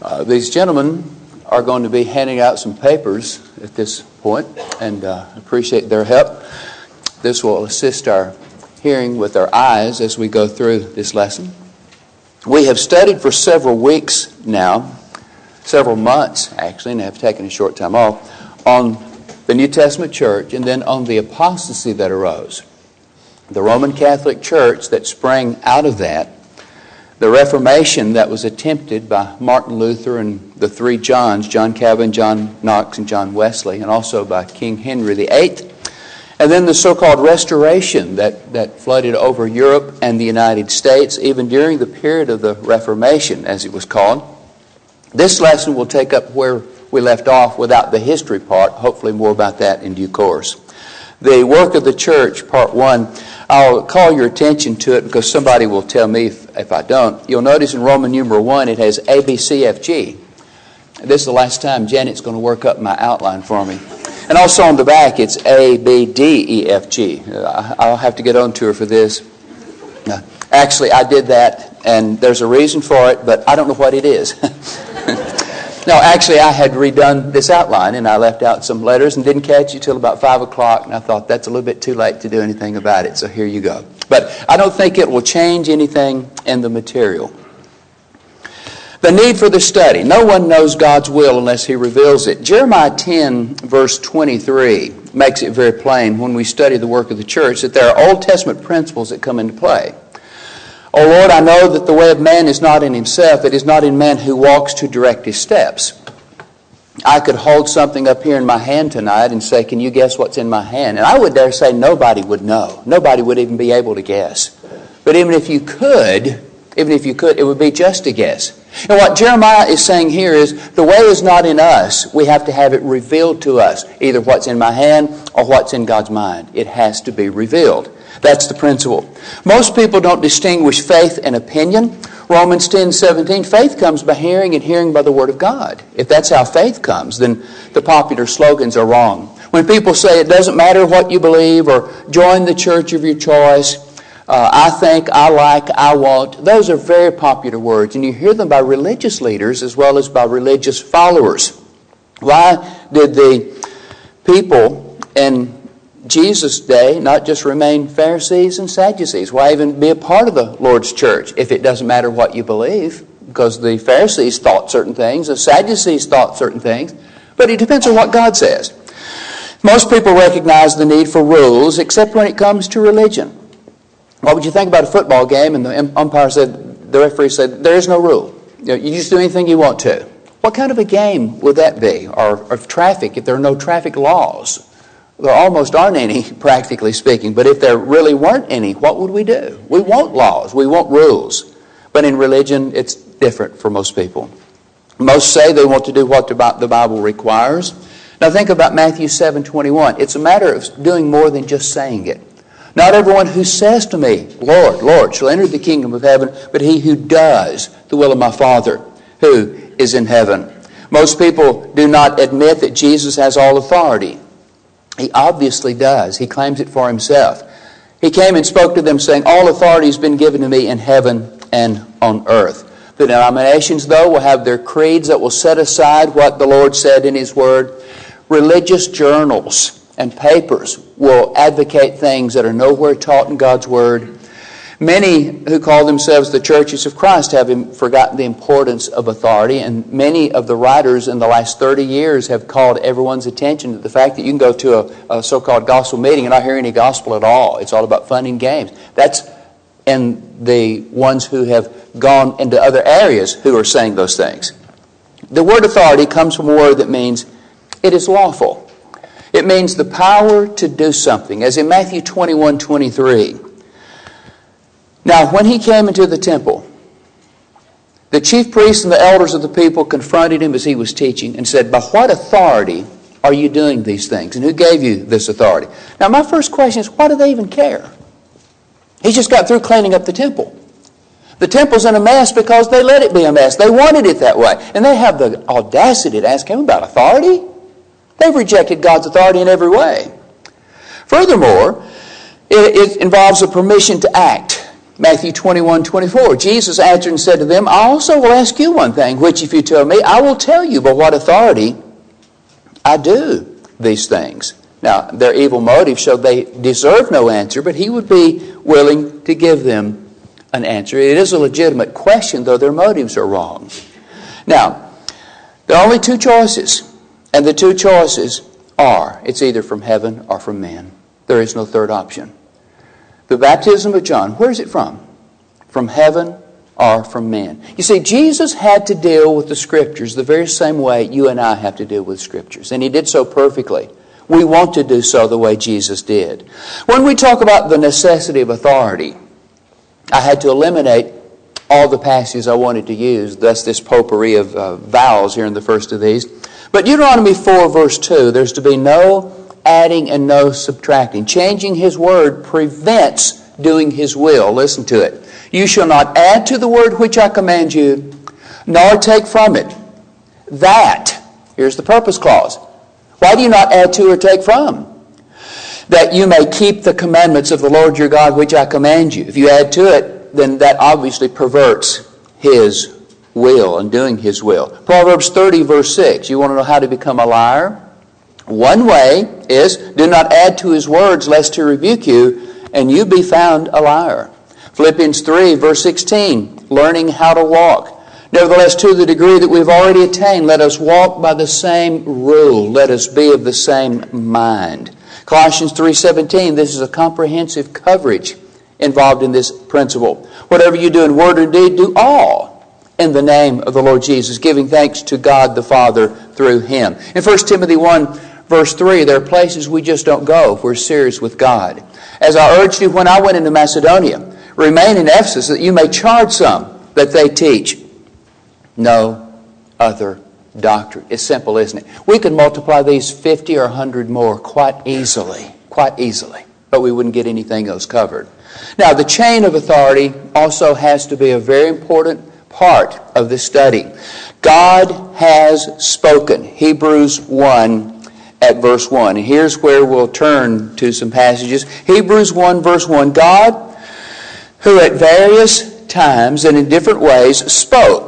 These gentlemen are going to be handing out some papers at this point, and appreciate their help. This will assist our hearing with our eyes as we go through this lesson. We have studied for several weeks now, several months actually, and have taken a short time off, on the New Testament church and then on the apostasy that arose. The Roman Catholic Church that sprang out of that, the Reformation that was attempted by Martin Luther and the three Johns, John Calvin, John Knox, and John Wesley, and also by King Henry VIII, and then the so-called Restoration that flooded over Europe and the United States, even during the period of the Reformation, as it was called. This lesson will take up where we left off without the history part, hopefully more about that in due course. The work of the church, part 1, I'll call your attention to it because somebody will tell me if I don't. You'll notice in Roman numeral 1 it has A, B, C, F, G. This is the last time Janet's going to work up my outline for me. And also on the back it's A, B, D, E, F, G. I'll have to get on to her for this. Actually, I did that, and there's a reason for it, but I don't know what it is. No, actually, I had redone this outline, and I left out some letters and didn't catch it till about 5 o'clock, and I thought that's a little bit too late to do anything about it, so here you go. But I don't think it will change anything in the material. The need for the study. No one knows God's will unless He reveals it. Jeremiah 10, verse 23, makes it very plain when we study the work of the church that there are Old Testament principles that come into play. O Lord, I know that the way of man is not in himself. It is not in man who walks to direct his steps. I could hold something up here in my hand tonight and say, can you guess what's in my hand? And I would dare say nobody would know. Nobody would even be able to guess. But even if you could, it would be just a guess. And what Jeremiah is saying here is the way is not in us. We have to have it revealed to us, either what's in my hand or what's in God's mind. It has to be revealed. That's the principle. Most people don't distinguish faith and opinion. Romans 10:17, faith comes by hearing and hearing by the Word of God. If that's how faith comes, then the popular slogans are wrong. When people say it doesn't matter what you believe or join the church of your choice, I think, I like, I want, those are very popular words. And you hear them by religious leaders as well as by religious followers. Why did the people in Jesus' day not just remain Pharisees and Sadducees? Why even be a part of the Lord's church if it doesn't matter what you believe? Because the Pharisees thought certain things, the Sadducees thought certain things, but it depends on what God says. Most people recognize the need for rules except when it comes to religion. What would you think about a football game and the referee said, there is no rule. You just do anything you want to. What kind of a game would that be? Or of traffic, if there are no traffic laws? There almost aren't any, practically speaking. But if there really weren't any, what would we do? We want laws. We want rules. But in religion, it's different for most people. Most say they want to do what the Bible requires. Now think about Matthew 7:21. It's a matter of doing more than just saying it. Not everyone who says to me, Lord, Lord, shall enter the kingdom of heaven, but he who does the will of my Father who is in heaven. Most people do not admit that Jesus has all authority. He obviously does. He claims it for himself. He came and spoke to them saying, all authority has been given to me in heaven and on earth. The denominations, though, will have their creeds that will set aside what the Lord said in His Word. Religious journals and papers will advocate things that are nowhere taught in God's Word. Many who call themselves the churches of Christ have forgotten the importance of authority, and many of the writers in the last 30 years have called everyone's attention to the fact that you can go to a so-called gospel meeting and not hear any gospel at all. It's all about fun and games. That's in the ones who have gone into other areas who are saying those things. The word authority comes from a word that means it is lawful. It means the power to do something, as in Matthew 21:23. Now, when he came into the temple, the chief priests and the elders of the people confronted him as he was teaching and said, by what authority are you doing these things? And who gave you this authority? Now, my first question is, why do they even care? He just got through cleaning up the temple. The temple's in a mess because they let it be a mess. They wanted it that way. And they have the audacity to ask him about authority? They've rejected God's authority in every way. Furthermore, it involves a permission to act. Matthew 21:24, Jesus answered and said to them, I also will ask you one thing, which if you tell me, I will tell you by what authority I do these things. Now, their evil motives showed they deserve no answer, but he would be willing to give them an answer. It is a legitimate question, though their motives are wrong. Now, there are only two choices, and the two choices are, it's either from heaven or from man. There is no third option. The baptism of John, where is it from? From heaven or from man? You see, Jesus had to deal with the Scriptures the very same way you and I have to deal with Scriptures, and he did so perfectly. We want to do so the way Jesus did. When we talk about the necessity of authority, I had to eliminate all the passages I wanted to use, thus this potpourri of vowels here in the first of these. But Deuteronomy 4 verse 2, there's to be no adding and no subtracting. Changing His word prevents doing His will. Listen to it. You shall not add to the word which I command you, nor take from it. That, here's the purpose clause. Why do you not add to or take from? That you may keep the commandments of the Lord your God which I command you. If you add to it, then that obviously perverts His will and doing His will. Proverbs 30 verse 6. You want to know how to become a liar? One way is, do not add to His words lest He rebuke you, and you be found a liar. Philippians 3 verse 16. Learning how to walk. Nevertheless, to the degree that we've already attained, let us walk by the same rule. Let us be of the same mind. Colossians 3:17, this is a comprehensive coverage involved in this principle. Whatever you do in word or deed, do all in the name of the Lord Jesus, giving thanks to God the Father through Him. In 1 Timothy 1 verse 3, there are places we just don't go if we're serious with God. As I urged you when I went into Macedonia, remain in Ephesus that you may charge some that they teach no other doctrine. It's simple, isn't it? We could multiply these 50 or 100 more quite easily, but we wouldn't get anything else covered. Now, the chain of authority also has to be a very important part of this study. God has spoken. Hebrews 1 at verse 1. And here's where we'll turn to some passages. Hebrews 1 verse 1. God, who at various times and in different ways spoke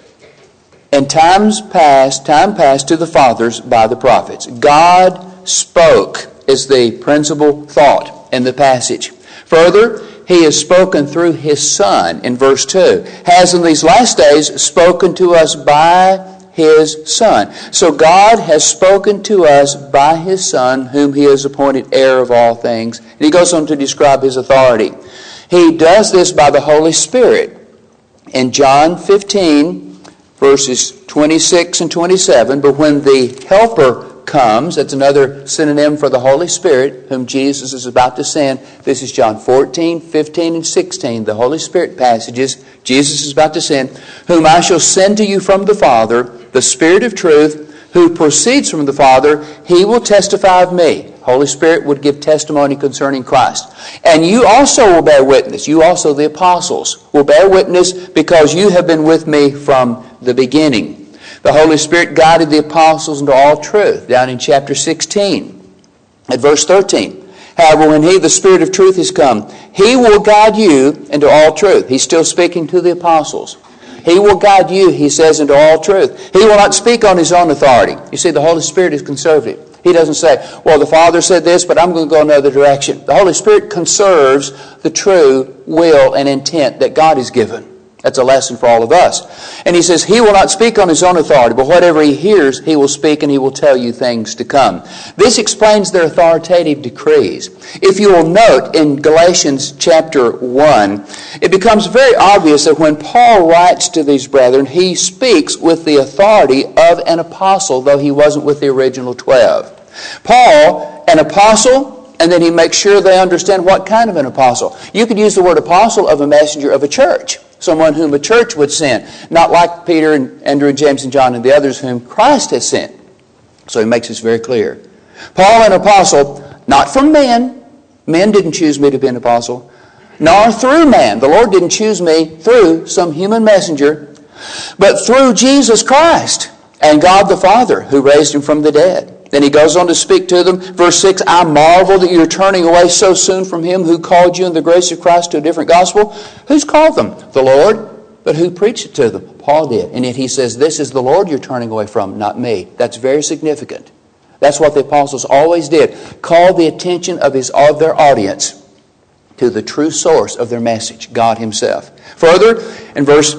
in time past to the fathers by the prophets. God spoke is the principal thought in the passage. Further, He has spoken through His Son in verse 2. Has in these last days spoken to us by His Son. So God has spoken to us by His Son, whom He has appointed heir of all things. And He goes on to describe His authority. He does this by the Holy Spirit. In John 15, verses 26 and 27, but when the Helper comes, that's another synonym for the Holy Spirit, whom Jesus is about to send. This is John 14, 15, and 16, the Holy Spirit passages Jesus is about to send, whom I shall send to you from the Father, the Spirit of truth, who proceeds from the Father, He will testify of me. Holy Spirit would give testimony concerning Christ. And you also will bear witness. You also, the apostles, will bear witness because you have been with me from the beginning. The Holy Spirit guided the apostles into all truth, down in chapter 16, at verse 13. However, when He, the Spirit of truth, is come, He will guide you into all truth. He's still speaking to the apostles. He will guide you, He says, into all truth. He will not speak on His own authority. You see, the Holy Spirit is conservative. He doesn't say, well, the Father said this, but I'm going to go another direction. The Holy Spirit conserves the true will and intent that God has given. That's a lesson for all of us. And He says, He will not speak on His own authority, but whatever He hears, He will speak and He will tell you things to come. This explains their authoritative decrees. If you will note in Galatians chapter 1, it becomes very obvious that when Paul writes to these brethren, he speaks with the authority of an apostle, though he wasn't with the original 12. Paul, an apostle, and then he makes sure they understand what kind of an apostle. You could use the word apostle of a messenger of a church. Someone whom a church would send. Not like Peter and Andrew and James and John and the others whom Christ has sent. So he makes this very clear. Paul, an apostle, not from men. Men didn't choose me to be an apostle. Nor through man. The Lord didn't choose me through some human messenger. But through Jesus Christ and God the Father who raised Him from the dead. Then he goes on to speak to them. Verse 6, I marvel that you're turning away so soon from him who called you in the grace of Christ to a different gospel. Who's called them? The Lord. But who preached it to them? Paul did. And yet he says, this is the Lord you're turning away from, not me. That's very significant. That's what the apostles always did. Call the attention of their audience to the true source of their message, God himself. Further, in verse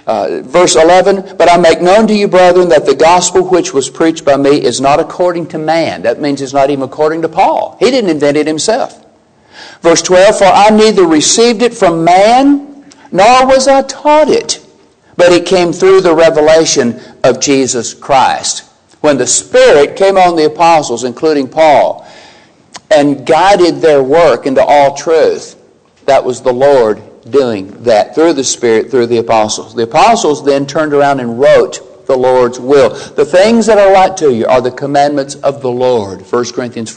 11, but I make known to you, brethren, that the gospel which was preached by me is not according to man. That means it's not even according to Paul. He didn't invent it himself. Verse 12, for I neither received it from man, nor was I taught it, but it came through the revelation of Jesus Christ. When the Spirit came on the apostles, including Paul, and guided their work into all truth, that was the Lord doing that through the Spirit, through the apostles. The apostles then turned around and wrote the Lord's will. The things that I write to you are the commandments of the Lord. 1 Corinthians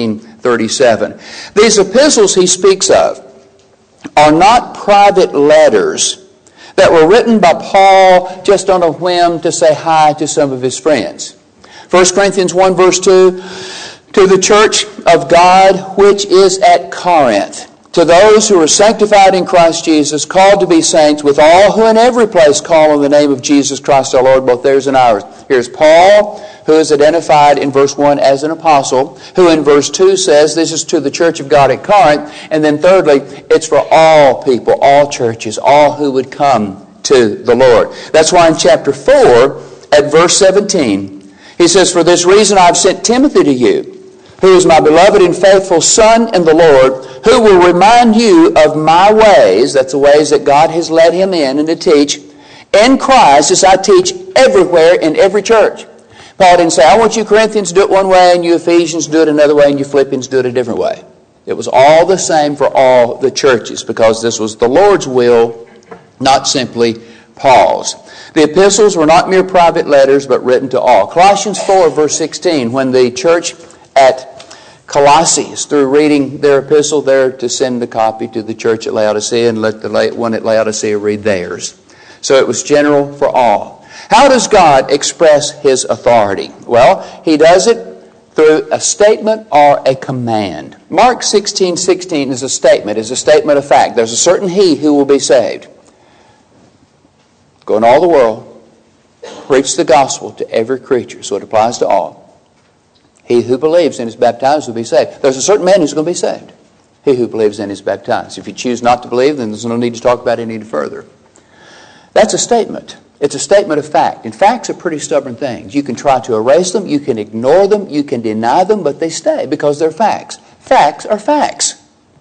14:37. These epistles he speaks of are not private letters that were written by Paul just on a whim to say hi to some of his friends. 1 Corinthians 1 verse 2, to the church of God which is at Corinth, to those who are sanctified in Christ Jesus, called to be saints, with all who in every place call on the name of Jesus Christ our Lord, both theirs and ours. Here's Paul, who is identified in verse 1 as an apostle, who in verse 2 says this is to the church of God at Corinth. And then thirdly, it's for all people, all churches, all who would come to the Lord. That's why in chapter 4, at verse 17, he says, for this reason I've sent Timothy to you, who is my beloved and faithful son in the Lord, who will remind you of my ways, that's the ways that God has led him in and to teach, in Christ as I teach everywhere in every church. Paul didn't say, I want you Corinthians to do it one way, and you Ephesians do it another way, and you Philippians do it a different way. It was all the same for all the churches, because this was the Lord's will, not simply Paul's. The epistles were not mere private letters, but written to all. Colossians 4, verse 16, when the church at Colossae, through reading their epistle there, to send the copy to the church at Laodicea and let the one at Laodicea read theirs. So it was general for all. How does God express his authority? Well, he does it through a statement or a command. Mark 16:16 is a statement of fact. There's a certain he who will be saved. Go in all the world, preach the gospel to every creature. So it applies to all. He who believes and is baptized will be saved. There's a certain man who's going to be saved. He who believes and is baptized. If you choose not to believe, then there's no need to talk about it any further. That's a statement. It's a statement of fact. And facts are pretty stubborn things. You can try to erase them, you can ignore them, you can deny them, but they stay because they're facts. Facts are facts.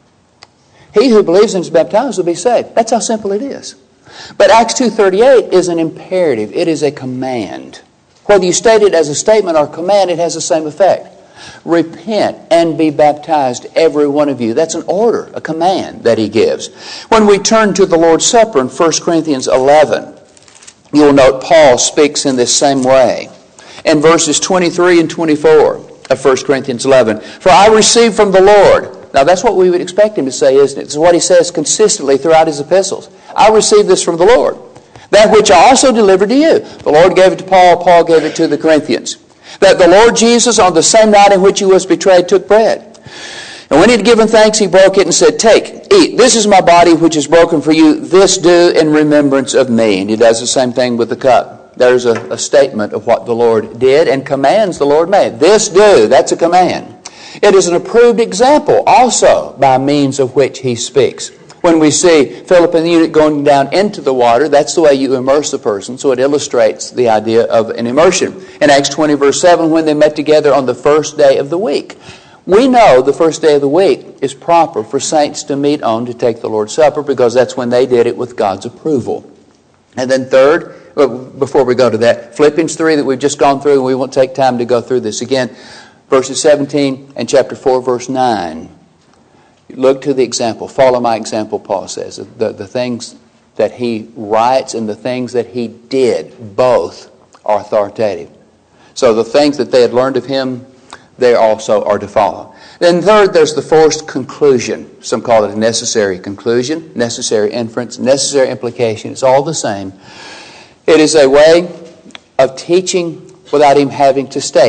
He who believes and is baptized will be saved. That's how simple it is. But Acts 2:38 is an imperative. It is a command. Whether you state it as a statement or command, it has the same effect. Repent and be baptized, every one of you. That's an order, a command that he gives. When we turn to the Lord's Supper in 1 Corinthians 11, you'll note Paul speaks in this same way. In verses 23 and 24 of 1 Corinthians 11, for I received from the Lord. Now that's what we would expect him to say, isn't it? It's what he says consistently throughout his epistles. I received this from the Lord. That which I also delivered to you. The Lord gave it to Paul, Paul gave it to the Corinthians. That the Lord Jesus, on the same night in which he was betrayed, took bread. And when he had given thanks, he broke it and said, take, eat. This is my body which is broken for you. This do in remembrance of me. And he does the same thing with the cup. There's a statement of what the Lord did and commands the Lord made. This do, that's a command. It is an approved example also by means of which he speaks. When we see Philip and the eunuch going down into the water, that's the way you immerse the person, so it illustrates the idea of an immersion. In Acts 20, verse 7, when they met together on the first day of the week. We know the first day of the week is proper for saints to meet on to take the Lord's Supper because that's when they did it with God's approval. And then third, before we go to that, Philippians 3 that we've just gone through, and we won't take time to go through this again, verses 17 and chapter 4, verse 9. Look to the example. Follow my example, Paul says. The things that he writes and the things that he did, both are authoritative. So the things that they had learned of him, they also are to follow. Then third, there's the forced conclusion. Some call it a necessary conclusion, necessary inference, necessary implication. It's all the same. It is a way of teaching without him having to state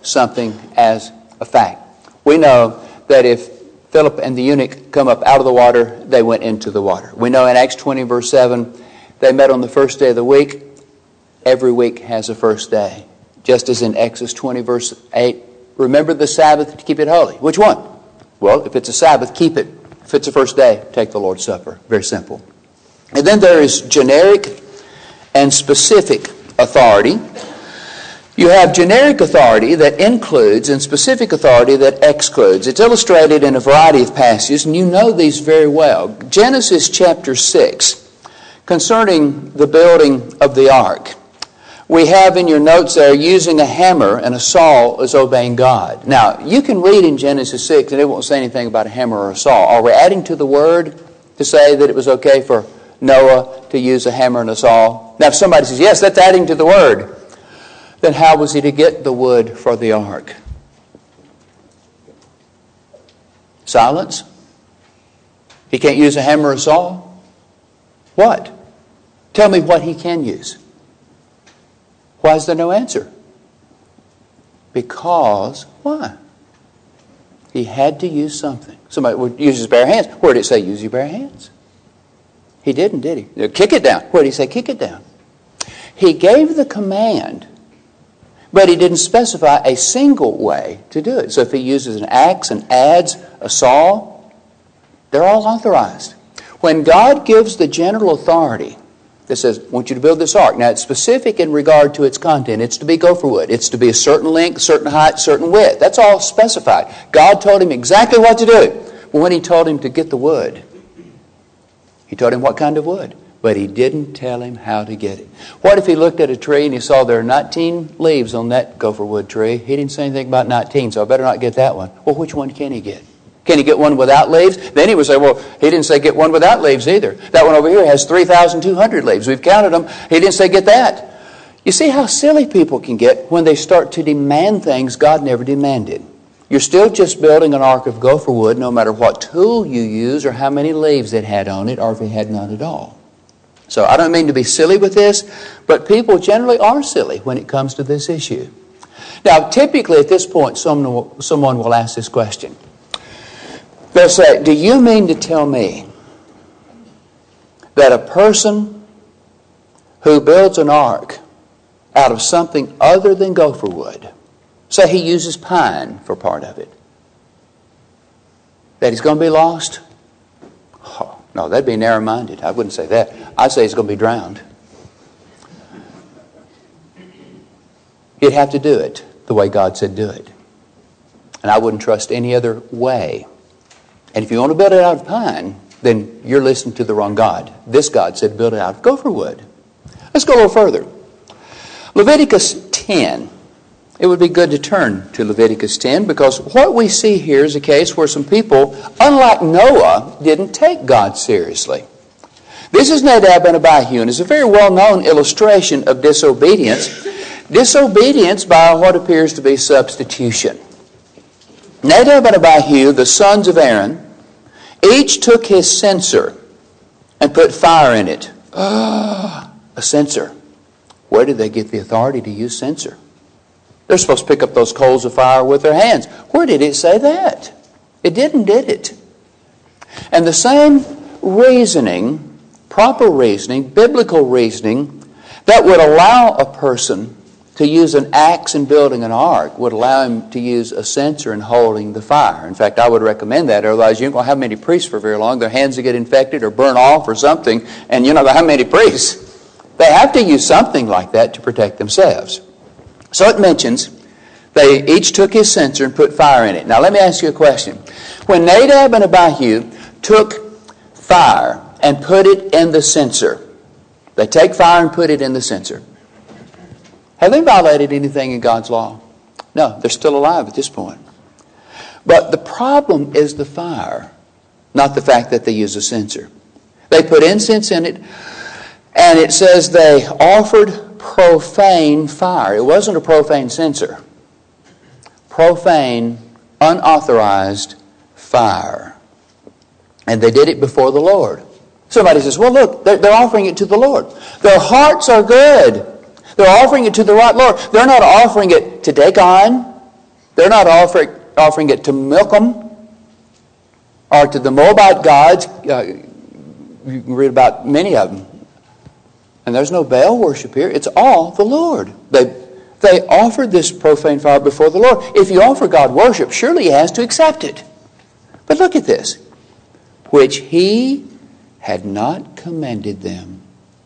something as a fact. We know that if Philip and the eunuch come up out of the water, they went into the water. We know in Acts 20, verse 7, they met on the first day of the week. Every week has a first day. Just as in Exodus 20, verse 8, remember the Sabbath to keep it holy. Which one? Well, if it's a Sabbath, keep it. If it's the first day, take the Lord's Supper. Very simple. And then there is generic and specific authority. You have generic authority that includes and specific authority that excludes. It's illustrated in a variety of passages, and you know these very well. Genesis chapter 6, concerning the building of the ark. We have in your notes there, using a hammer and a saw is obeying God. Now, you can read in Genesis 6, and it won't say anything about a hammer or a saw. Are we adding to the word to say that it was okay for Noah to use a hammer and a saw? Now, if somebody says, yes, that's adding to the word, then how was he to get the wood for the ark? Silence? He can't use a hammer or a saw? What? Tell me what he can use. Why is there no answer? Because, why? He had to use something. Somebody would use his bare hands. Where did it say use your bare hands? He didn't, did he? Kick it down. Where did he say kick it down? He gave the command, but he didn't specify a single way to do it. So if he uses an axe, an adze, a saw, they're all authorized. When God gives the general authority that says, I want you to build this ark. Now, it's specific in regard to its content. It's to be gopher wood. It's to be a certain length, certain height, certain width. That's all specified. God told him exactly what to do. But when he told him to get the wood, he told him what kind of wood. But he didn't tell him how to get it. What if he looked at a tree and he saw there are 19 leaves on that gopher wood tree? He didn't say anything about 19, so I better not get that one. Well, which one can he get? Can he get one without leaves? Then he would say, well, he didn't say get one without leaves either. That one over here has 3,200 leaves. We've counted them. He didn't say get that. You see how silly people can get when they start to demand things God never demanded. You're still just building an ark of gopher wood no matter what tool you use or how many leaves it had on it or if it had none at all. So I don't mean to be silly with this, but people generally are silly when it comes to this issue. Now, typically at this point, someone will ask this question. They'll say, do you mean to tell me that a person who builds an ark out of something other than gopher wood, say he uses pine for part of it, that he's going to be lost? Oh, no, that'd be narrow-minded. I wouldn't say that. I'd say he's going to be drowned. You'd have to do it the way God said do it. And I wouldn't trust any other way. And if you want to build it out of pine, then you're listening to the wrong God. This God said build it out of gopher wood. Let's go a little further. Leviticus 10. It would be good to turn to Leviticus 10 because what we see here is a case where some people, unlike Noah, didn't take God seriously. This is Nadab and Abihu, and it's a very well-known illustration of disobedience. Disobedience by what appears to be substitution. Nadab and Abihu, the sons of Aaron, each took his censer and put fire in it. A censer. Where did they get the authority to use censer? They're supposed to pick up those coals of fire with their hands. Where did it say that? It didn't, did it? And the same reasoning, proper reasoning, biblical reasoning, that would allow a person to use an axe in building an ark would allow him to use a censer in holding the fire. In fact, I would recommend that. Otherwise, you ain't going to have many priests for very long. Their hands will get infected or burn off or something, and you're not going to have many priests. They have to use something like that to protect themselves. So it mentions they each took his censer and put fire in it. Now, let me ask you a question. When Nadab and Abihu took fire and put it in the censer, they take fire and put it in the censer. Have they violated anything in God's law? No, they're still alive at this point. But the problem is the fire, not the fact that they use a censer. They put incense in it, and it says they offered profane fire. It wasn't a profane censer. Profane, unauthorized fire. And they did it before the Lord. Somebody says, well, look, they're offering it to the Lord. Their hearts are good. They're offering it to the right Lord. They're not offering it to Dagon. They're not offering it to Milcom or to the Moabite gods. You can read about many of them. And there's no Baal worship here. It's all the Lord. They offered this profane fire before the Lord. If you offer God worship, surely He has to accept it. But look at this. Which He had not commanded them.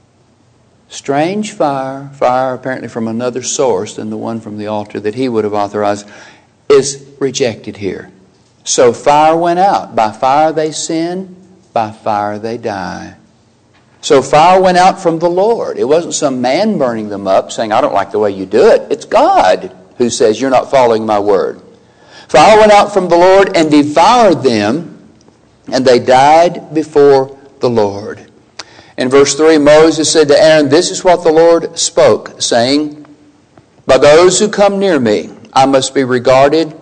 Strange fire apparently from another source than the one from the altar that He would have authorized, is rejected here. So fire went out. By fire they sin, by fire they die. So fire went out from the Lord. It wasn't some man burning them up saying, I don't like the way you do it. It's God who says, you're not following my word. Fire went out from the Lord and devoured them, and they died before the Lord. In verse 3, Moses said to Aaron, this is what the Lord spoke, saying, by those who come near me, I must be regarded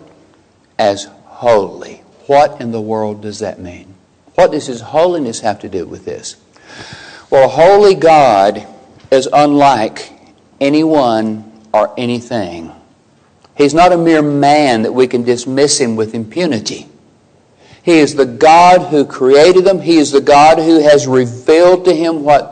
as holy. What in the world does that mean? What does His holiness have to do with this? Well, a holy God is unlike anyone or anything. He's not a mere man that we can dismiss Him with impunity. He is the God who created them. He is the God who has revealed to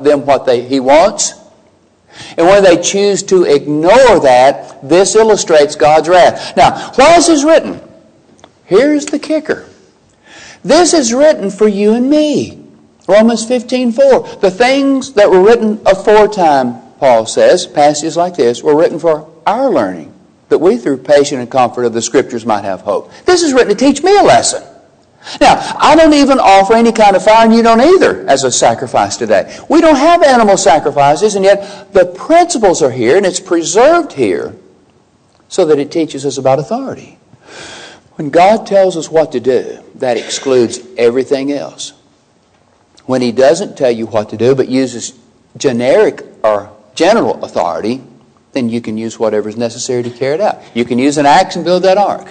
He wants. And when they choose to ignore that, this illustrates God's wrath. Now, why is this written? Here's the kicker. This is written for you and me. Romans 15:4. The things that were written aforetime, Paul says, passages like this, were written for our learning, that we through patience and comfort of the Scriptures might have hope. This is written to teach me a lesson. Now, I don't even offer any kind of fire, and you don't either, as a sacrifice today. We don't have animal sacrifices, and yet the principles are here, and it's preserved here so that it teaches us about authority. When God tells us what to do, that excludes everything else. When He doesn't tell you what to do, but uses generic or general authority, then you can use whatever is necessary to carry it out. You can use an axe and build that ark.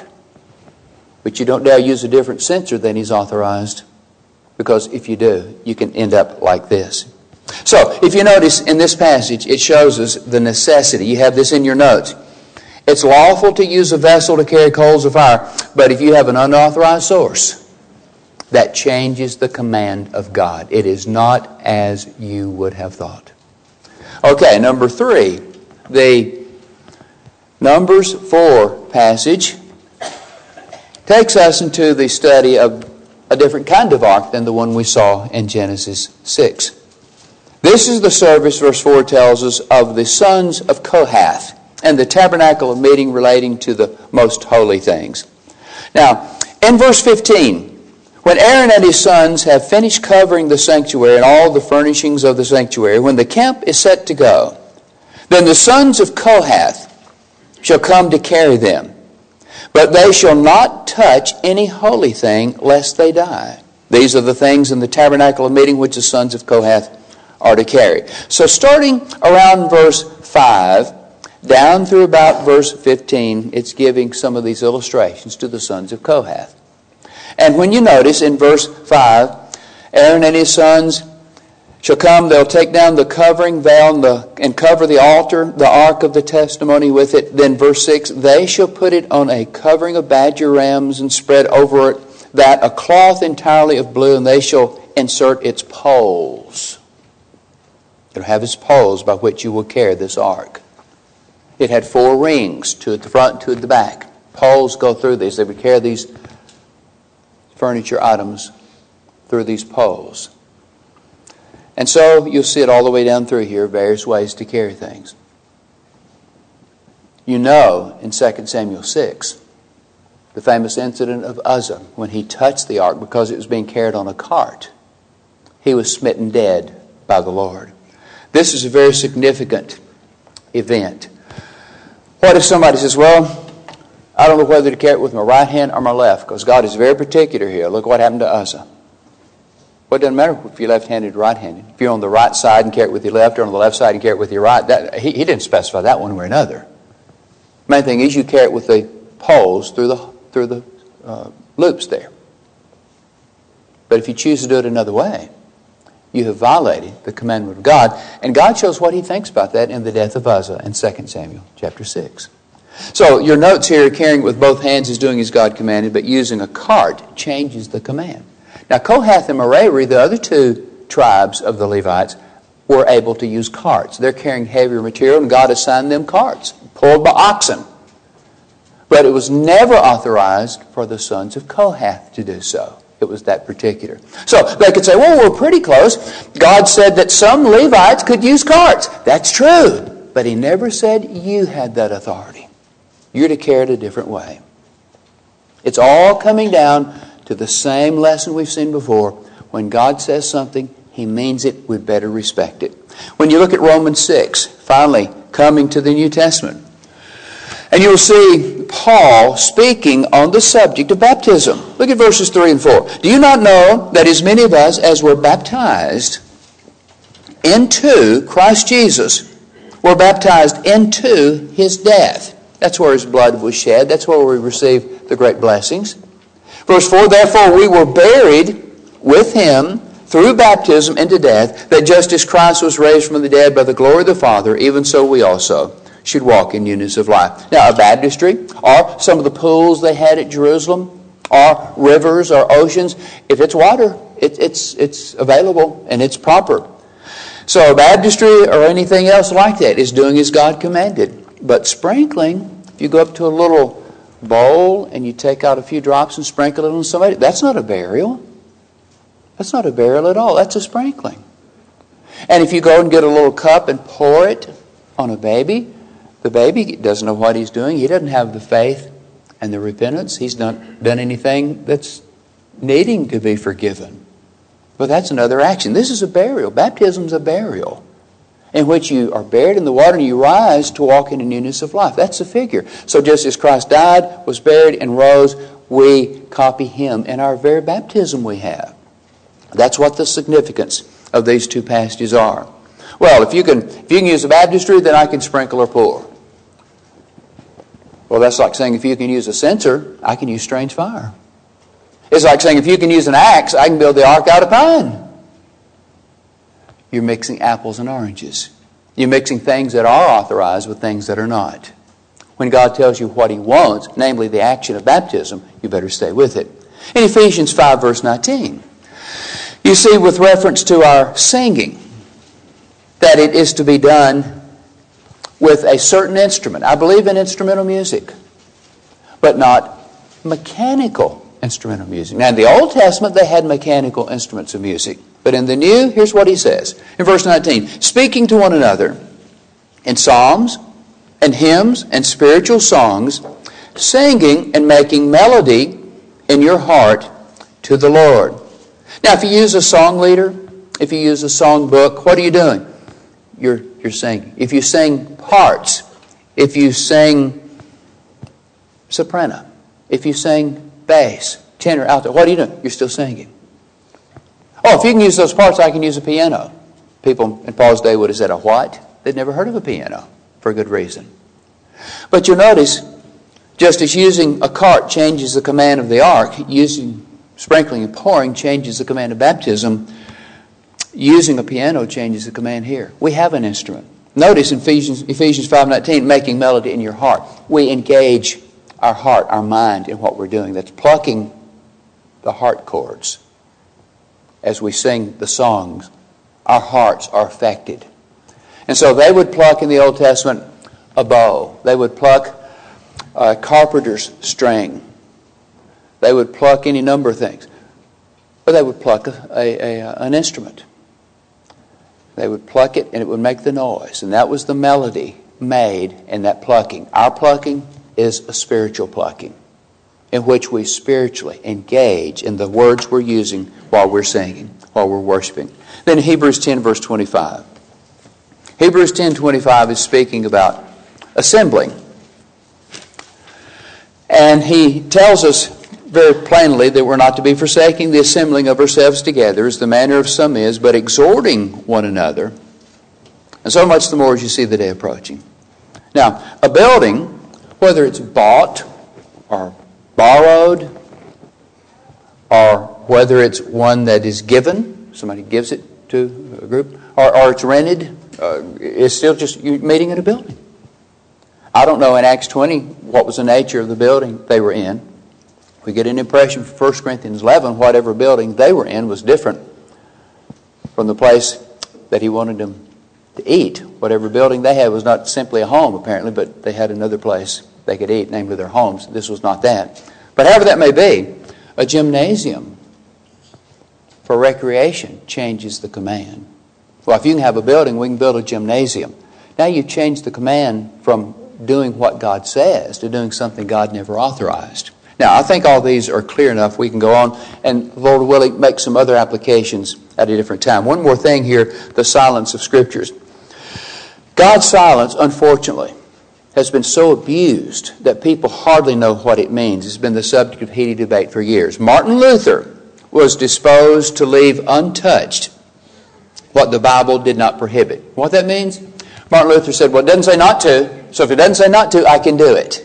But you don't dare use a different censer than He's authorized. Because if you do, you can end up like this. So, if you notice in this passage, it shows us the necessity. You have this in your notes. It's lawful to use a vessel to carry coals of fire. But if you have an unauthorized source, that changes the command of God. It is not as you would have thought. Okay, number 3. The Numbers 4 passage takes us into the study of a different kind of ark than the one we saw in Genesis 6. This is the service, verse 4 tells us, of the sons of Kohath and the tabernacle of meeting relating to the most holy things. Now, in verse 15, when Aaron and his sons have finished covering the sanctuary and all the furnishings of the sanctuary, when the camp is set to go, then the sons of Kohath shall come to carry them. But they shall not touch any holy thing, lest they die. These are the things in the tabernacle of meeting which the sons of Kohath are to carry. So starting around verse 5, down through about verse 15, it's giving some of these illustrations to the sons of Kohath. And when you notice in verse 5, Aaron and his sons shall come, they'll take down the covering veil and cover the altar, the ark of the testimony with it. Then verse 6, they shall put it on a covering of badger rams and spread over it that a cloth entirely of blue, and they shall insert its poles. It'll have its poles by which you will carry this ark. It had 4 rings, 2 at the front, 2 at the back. Poles go through these. They would carry these furniture items through these poles. And so you'll see it all the way down through here, various ways to carry things. You know in 2 Samuel 6, the famous incident of Uzzah, when he touched the ark because it was being carried on a cart. He was smitten dead by the Lord. This is a very significant event. What if somebody says, well, I don't know whether to carry it with my right hand or my left, because God is very particular here. Look what happened to Uzzah. Well, it doesn't matter if you're left-handed or right-handed. If you're on the right side and carry it with your left, or on the left side and carry it with your right, he didn't specify that one way or another. The main thing is you carry it with the poles through the loops there. But if you choose to do it another way, you have violated the commandment of God. And God shows what He thinks about that in the death of Uzzah in 2 Samuel chapter 6. So your notes here, carrying with both hands is doing as God commanded, but using a cart changes the command. Now Kohath and Merari, the other two tribes of the Levites, were able to use carts. They're carrying heavier material, and God assigned them carts, pulled by oxen. But it was never authorized for the sons of Kohath to do so. It was that particular. So they could say, well, we're pretty close. God said that some Levites could use carts. That's true. But He never said you had that authority. You're to carry it a different way. It's all coming down to the same lesson we've seen before. When God says something, He means it. We'd better respect it. When you look at Romans 6, finally coming to the New Testament, and you'll see Paul speaking on the subject of baptism. Look at verses 3 and 4. Do you not know that as many of us as were baptized into Christ Jesus were baptized into His death? That's where His blood was shed. That's where we received the great blessings. Verse 4, therefore we were buried with Him through baptism into death, that just as Christ was raised from the dead by the glory of the Father, even so we also should walk in newness of life. Now, a baptistry, or some of the pools they had at Jerusalem, or rivers or oceans, if it's water, it's available and it's proper. So a baptistry or anything else like that is doing as God commanded. But sprinkling, if you go up to a little bowl and you take out a few drops and sprinkle it on somebody, that's not a burial. That's not a burial at all. That's a sprinkling. And if you go and get a little cup and pour it on a baby, the baby doesn't know what he's doing. He doesn't have the faith and the repentance. He's not done anything that's needing to be forgiven. But that's another action. This is a burial. Baptism's a burial in which you are buried in the water and you rise to walk in the newness of life. That's a figure. So just as Christ died, was buried, and rose, we copy Him in our very baptism we have. That's what the significance of these two passages are. Well, if you can use a baptistry, then I can sprinkle or pour. Well, that's like saying if you can use a censer, I can use strange fire. It's like saying if you can use an axe, I can build the ark out of pine. You're mixing apples and oranges. You're mixing things that are authorized with things that are not. When God tells you what He wants, namely the action of baptism, you better stay with it. In Ephesians 5, verse 19, you see with reference to our singing that it is to be done with a certain instrument. I believe in instrumental music, but not mechanical instrumental music. Now, in the Old Testament, they had mechanical instruments of music. But in the New, here's what he says. In verse 19, speaking to one another in psalms and hymns and spiritual songs, singing and making melody in your heart to the Lord. Now, if you use a song leader, if you use a song book, what are you doing? You're singing. If you sing parts, if you sing soprano, if you sing bass, tenor, alto, what are you doing? You're still singing. Oh, if you can use those parts, I can use a piano. People in Paul's day would have said, a what? They'd never heard of a piano, for a good reason. But you'll notice, just as using a cart changes the command of the ark, using sprinkling and pouring changes the command of baptism, using a piano changes the command here. We have an instrument. Notice in Ephesians 5:19, making melody in your heart. We engage our heart, our mind in what we're doing. That's plucking the heart chords. As we sing the songs, our hearts are affected. And so they would pluck in the Old Testament a bow. They would pluck a carpenter's string. They would pluck any number of things. But they would pluck an instrument. They would pluck it and it would make the noise. And that was the melody made in that plucking. Our plucking is a spiritual plucking in which we spiritually engage in the words we're using while we're singing, while we're worshiping. Then Hebrews 10 verse 25. Hebrews 10:25 is speaking about assembling. And he tells us very plainly that we're not to be forsaking the assembling of ourselves together, as the manner of some is, but exhorting one another, and so much the more as you see the day approaching. Now, a building, whether it's bought or borrowed, or whether it's one that is given, somebody gives it to a group, or it's rented, it's still just you meeting in a building. I don't know in Acts 20 what was the nature of the building they were in. We get an impression from 1 Corinthians 11, whatever building they were in was different from the place that he wanted them to eat. Whatever building they had was not simply a home, apparently, but they had another place they could eat, namely their homes. This was not that. But however that may be, a gymnasium for recreation changes the command. Well, if you can have a building, we can build a gymnasium. Now you've changed the command from doing what God says to doing something God never authorized. Now, I think all these are clear enough. We can go on and, Lord willing, make some other applications at a different time. One more thing here, the silence of Scriptures. God's silence, unfortunately, has been so abused that people hardly know what it means. It's been the subject of heated debate for years. Martin Luther was disposed to leave untouched what the Bible did not prohibit. What that means? Martin Luther said, well, it doesn't say not to, so if it doesn't say not to, I can do it.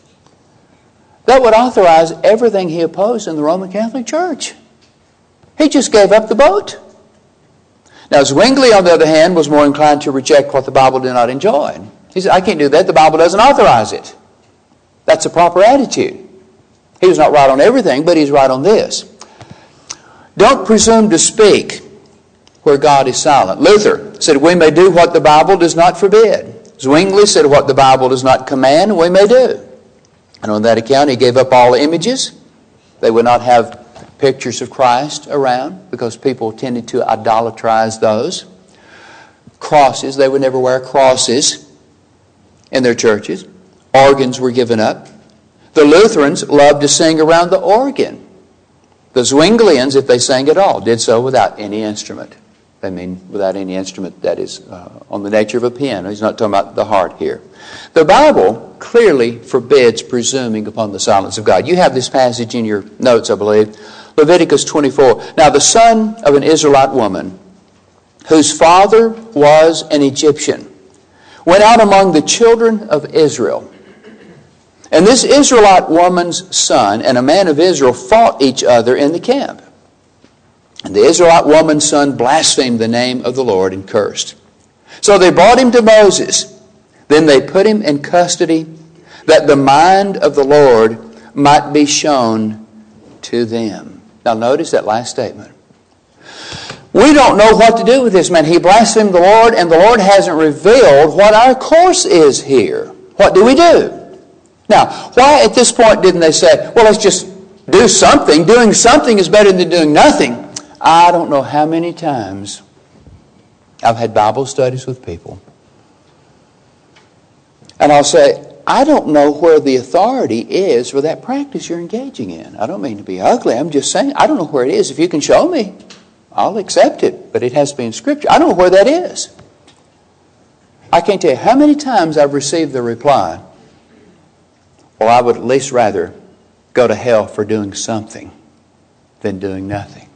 That would authorize everything he opposed in the Roman Catholic Church. He just gave up the boat. Now, Zwingli, on the other hand, was more inclined to reject what the Bible did not enjoy. He said, I can't do that. The Bible doesn't authorize it. That's a proper attitude. He was not right on everything, but he's right on this. Don't presume to speak where God is silent. Luther said, we may do what the Bible does not forbid. Zwingli said, what the Bible does not command, we may do. And on that account, he gave up all images. They would not have pictures of Christ around because people tended to idolatrize those. Crosses, they would never wear crosses in their churches. Organs were given up. The Lutherans loved to sing around the organ. The Zwinglians, if they sang at all, did so without any instrument. I mean, without any instrument that is on the nature of a piano. He's not talking about the heart here. The Bible clearly forbids presuming upon the silence of God. You have this passage in your notes, I believe. Leviticus 24. Now the son of an Israelite woman, whose father was an Egyptian, went out among the children of Israel. And this Israelite woman's son and a man of Israel fought each other in the camp. And the Israelite woman's son blasphemed the name of the Lord and cursed. So they brought him to Moses. Then they put him in custody that the mind of the Lord might be shown to them. Now notice that last statement. We don't know what to do with this man. He blasphemed the Lord, and the Lord hasn't revealed what our course is here. What do we do? Now, why at this point didn't they say, well, let's just do something. Doing something is better than doing nothing. I don't know how many times I've had Bible studies with people. And I'll say, I don't know where the authority is for that practice you're engaging in. I don't mean to be ugly. I'm just saying, I don't know where it is. If you can show me, I'll accept it. But it has to be in Scripture. I don't know where that is. I can't tell you how many times I've received the reply, well, I would at least rather go to hell for doing something than doing nothing.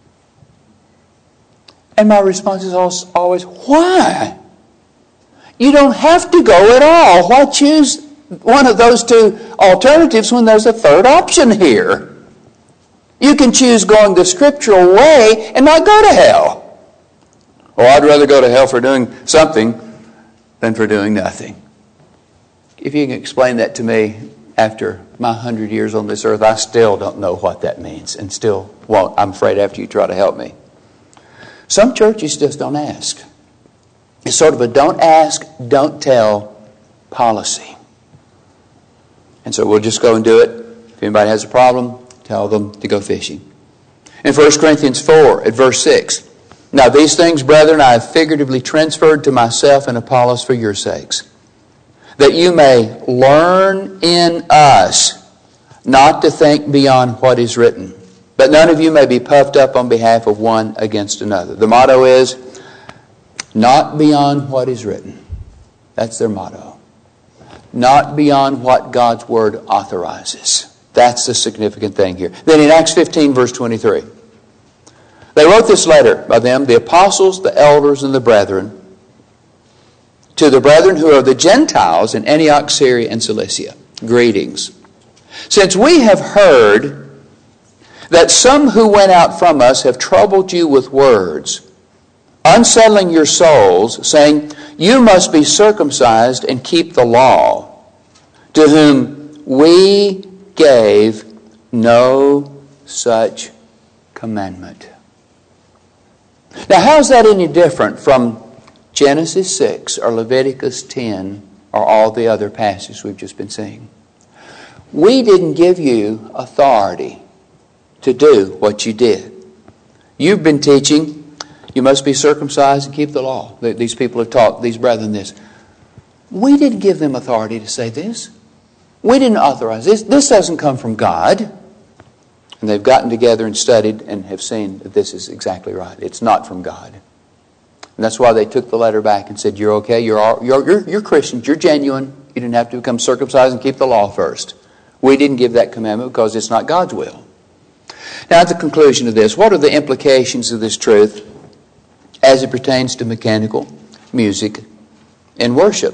And my response is always, why? You don't have to go at all. Why choose one of those two alternatives when there's a third option here? You can choose going the scriptural way and not go to hell. Oh, I'd rather go to hell for doing something than for doing nothing. If you can explain that to me after my 100 years on this earth, I still don't know what that means and still won't, I'm afraid, after you try to help me. Some churches just don't ask. It's sort of a don't ask, don't tell policy. And so we'll just go and do it. If anybody has a problem, tell them to go fishing. In 1 Corinthians 4 at verse 6, now these things, brethren, I have figuratively transferred to myself and Apollos for your sakes, that you may learn in us not to think beyond what is written, but none of you may be puffed up on behalf of one against another. The motto is, not beyond what is written. That's their motto. Not beyond what God's Word authorizes. That's the significant thing here. Then in Acts 15, verse 23, they wrote this letter by them, the apostles, the elders, and the brethren, to the brethren who are the Gentiles in Antioch, Syria, and Cilicia. Greetings. Since we have heard that some who went out from us have troubled you with words, unsettling your souls, saying, you must be circumcised and keep the law, to whom we gave no such commandment. Now, how is that any different from Genesis 6 or Leviticus 10 or all the other passages we've just been seeing? We didn't give you authority to do what you did. You've been teaching you must be circumcised and keep the law. These people have taught these brethren this. We didn't give them authority to say this. We didn't authorize this. This doesn't come from God. And they've gotten together and studied and have seen that this is exactly right. It's not from God. And that's why they took the letter back and said, you're okay, you're Christians, you're genuine. You didn't have to become circumcised and keep the law first. We didn't give that commandment because it's not God's will. Now, at the conclusion of this, what are the implications of this truth as it pertains to mechanical music and worship?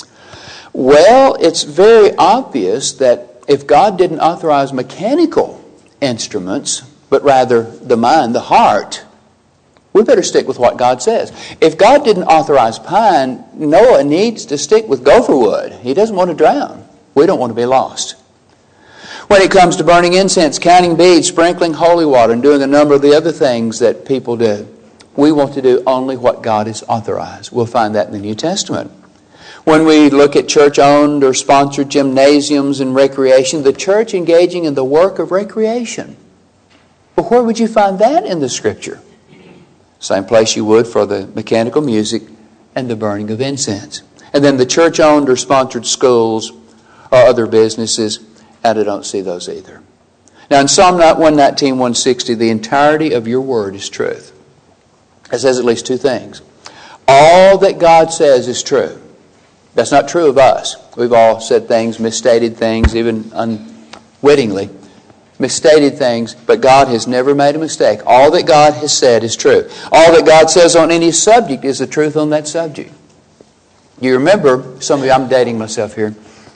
Well, it's very obvious that if God didn't authorize mechanical instruments, but rather the mind, the heart, we better stick with what God says. If God didn't authorize pine, Noah needs to stick with gopher wood. He doesn't want to drown. We don't want to be lost. When it comes to burning incense, counting beads, sprinkling holy water, and doing a number of the other things that people do, we want to do only what God has authorized. We'll find that in the New Testament. When we look at church-owned or sponsored gymnasiums and recreation, the church engaging in the work of recreation. But where would you find that in the Scripture? Same place you would for the mechanical music and the burning of incense. And then the church-owned or sponsored schools or other businesses, and I don't see those either. Now in Psalm 119, 160, the entirety of your word is truth. It says at least two things. All that God says is true. That's not true of us. We've all said things, misstated things, even unwittingly. Misstated things, but God has never made a mistake. All that God has said is true. All that God says on any subject is the truth on that subject. You remember, some of you, I'm dating myself here.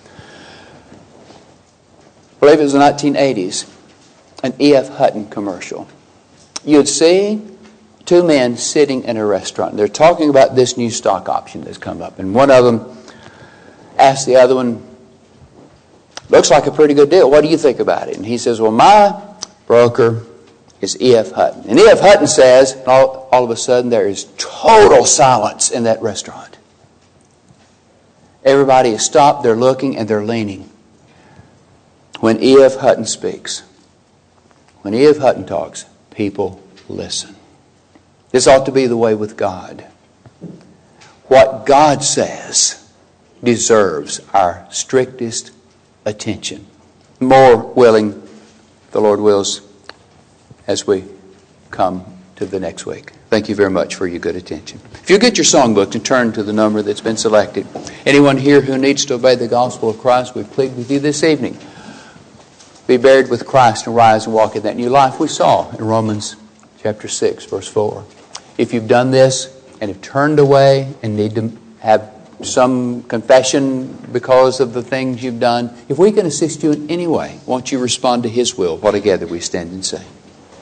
I believe it was the 1980s, an E.F. Hutton commercial. You'd see two men sitting in a restaurant. They're talking about this new stock option that's come up. And one of them asked the other one, looks like a pretty good deal. What do you think about it? And he says, well, my broker is E.F. Hutton. And E.F. Hutton says, all of a sudden there is total silence in that restaurant. Everybody is stopped, they're looking, and they're leaning. When E.F. Hutton speaks, when E.F. Hutton talks, people listen. This ought to be the way with God. What God says deserves our strictest attention. More willing, the Lord wills, as we come to the next week. Thank you very much for your good attention. If you get your songbook and turn to the number that's been selected. Anyone here who needs to obey the gospel of Christ, we plead with you this evening. Be buried with Christ and rise and walk in that new life we saw in Romans chapter 6, verse 4. If you've done this and have turned away and need to have some confession because of the things you've done, if we can assist you in any way, won't you respond to His will while together we stand and sing?